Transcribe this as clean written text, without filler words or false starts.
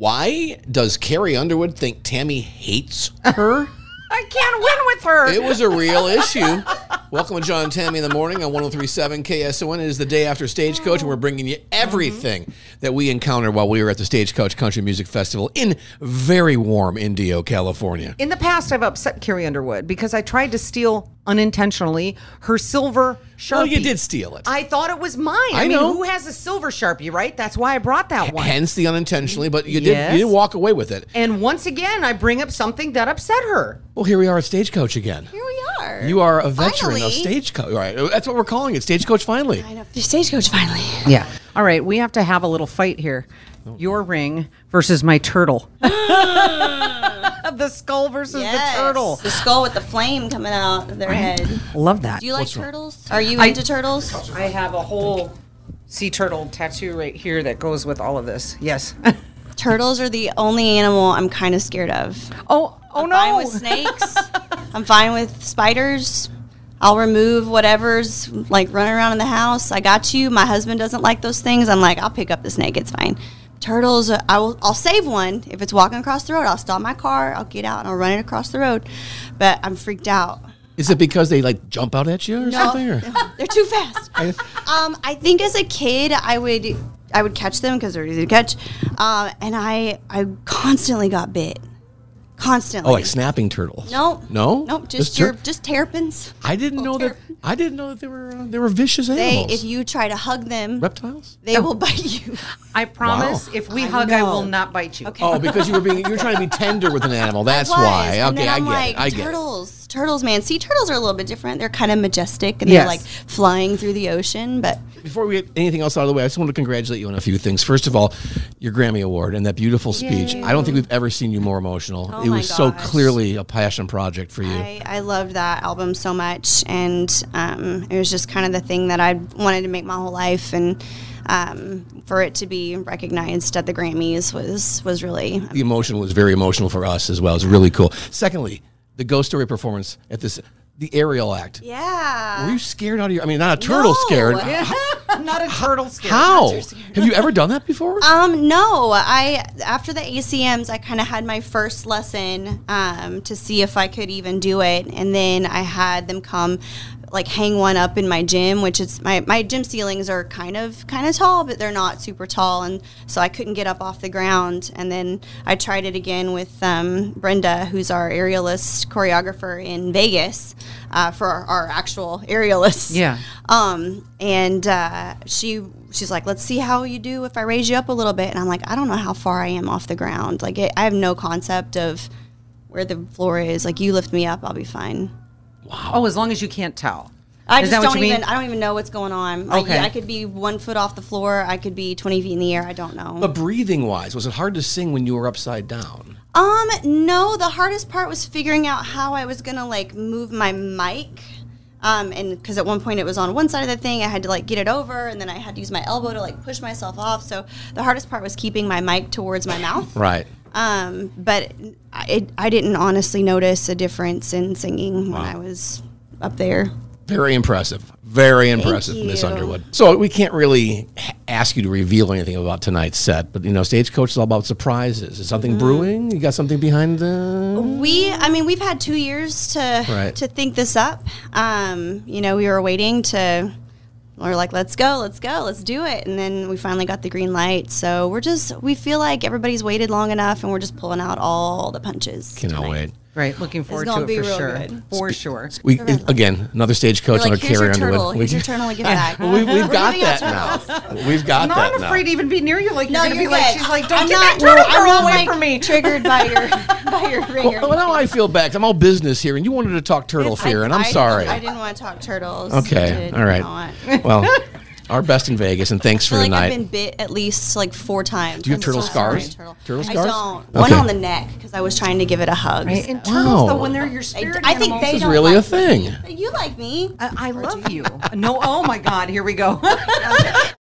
Why does Carrie Underwood think Tammy hates her? I can't win with her. It was a real issue. Welcome to John and Tammy in the morning on 103.7 KSON. It is the day after Stagecoach, and we're bringing you everything that we encountered while we were at the Stagecoach Country Music Festival in very warm Indio, California. In the past, I've upset Carrie Underwood because I tried to steal unintentionally her silver Sharpie. Oh, you did steal it. I thought it was mine. I mean, know. who has a silver Sharpie, right? That's why I brought that one. Hence the unintentionally, but you Yes. didn't walk away with it. And once again, I bring up something that upset her. Well, here we are at Stagecoach again. Here we are. You are a veteran Finally. of Stagecoach. All right, that's what we're calling it, Stagecoach finally. I know. The Stagecoach finally. Yeah. All right, we have to have a little fight here. Your ring versus my turtle. The skull versus the turtle. The skull with the flame coming out of their head. Love that. Do you like turtles? Are you into turtles? I have a whole sea turtle tattoo right here that goes with all of this. Yes. Turtles are the only animal I'm kind of scared of. Oh I'm no. fine with snakes. I'm fine with spiders. I'll remove whatever's like running around in the house. I got you. My husband doesn't like those things. I'm like, I'll pick up the snake. It's fine. Turtles, I'll save one. If it's walking across the road, I'll stop my car. I'll get out and I'll run it across the road. But I'm freaked out. Is it because they like jump out at you or something? Or? They're too fast. I think as a kid, I would catch them because they're easy to catch, and I constantly got bit. Constantly. Oh, like snapping turtles? No. No? Just terrapins. I didn't know that. I didn't know that they were vicious animals. If you try to hug them, reptiles, they will bite you. I promise, if we hug, I will not bite you. Okay. Oh, because you were trying to be tender with an animal. That's why. And Okay, then I get it. Turtles, man. Sea turtles are a little bit different. They're kind of majestic and Yes. they're like flying through the ocean. But Before we get anything else out of the way, I just want to congratulate you on a few things. First of all, your Grammy Award and that beautiful speech. I don't think we've ever seen you more emotional. Oh it my was so gosh. clearly a passion project for you. I loved that album so much, and it was just kind of the thing that I wanted to make my whole life, and for it to be recognized at the Grammys was really The emotion was very emotional for us as well. It was really cool. Secondly, the Ghost Story performance at the aerial act. yeah. Were you scared out of your? I mean, not a turtle No. scared. Not a turtle scared. How? Have you ever done that before? No. After the ACMs, I kind of had my first lesson to see if I could even do it, and then I had them come, like hang one up in my gym, which is my gym ceilings are kind of tall, but they're not super tall, and so I couldn't get up off the ground. And then I tried it again with Brenda, who's our aerialist choreographer in Vegas, for our actual aerialists. Yeah. And she's like, let's see how you do if I raise you up a little bit. And I'm like, I don't know how far I am off the ground. Like, I have no concept of where the floor is. Like, you lift me up, I'll be fine. Oh, as long as you can't tell. I Is just that what don't you even. mean? I don't even know what's going on. Like, Okay. I could be 1 foot off the floor. I could be 20 feet in the air. I don't know. But breathing wise, was it hard to sing when you were upside down? No. The hardest part was figuring out how I was gonna like move my mic. And because at one point it was on one side of the thing, I had to like get it over, and then I had to use my elbow to like push myself off. So the hardest part was keeping my mic towards my mouth. Right. But I didn't honestly notice a difference in singing when I was up there. Very impressive. Very impressive, you. Miss Underwood. So we can't really ask you to reveal anything about tonight's set, but Stagecoach is all about surprises. Is something brewing? You got something behind the... We've had 2 years to think this up. We were waiting we're like, let's go, let's do it. And then we finally got the green light. So we feel like everybody's waited long enough, and we're just pulling out all the punches. Cannot tonight. wait. Right, looking forward gonna to be it for real sure. good. For sure. We again another Stagecoach You're on like, a here's Carrie your turtle. Underwood. Here's your turtle. Give it back. We've We're got giving out that turtles. now. We've got No, that I'm now. afraid to even be near you. Like, No, you're you're gonna be like, good. she's like, don't I'm get not, that turtle I'm girl not, away like, from me. Triggered by your ringer. Well, now I feel bad. I'm all business here, and you wanted to talk turtle fear, and I'm sorry. I didn't want to talk turtles. Okay, all right. Well, our best in Vegas, and thanks for I the feel like night. I've been bit at least like 4 times. Do you have I'm turtle so sorry, scars? turtle. Turtle I scars? don't. Okay. One on the neck because I was trying to give it a hug. Right? And so. turtles, though, Wow. when they're your spirit I think animals, they This is don't really like a thing. me. You like me. I love you. No, oh my God, here we go.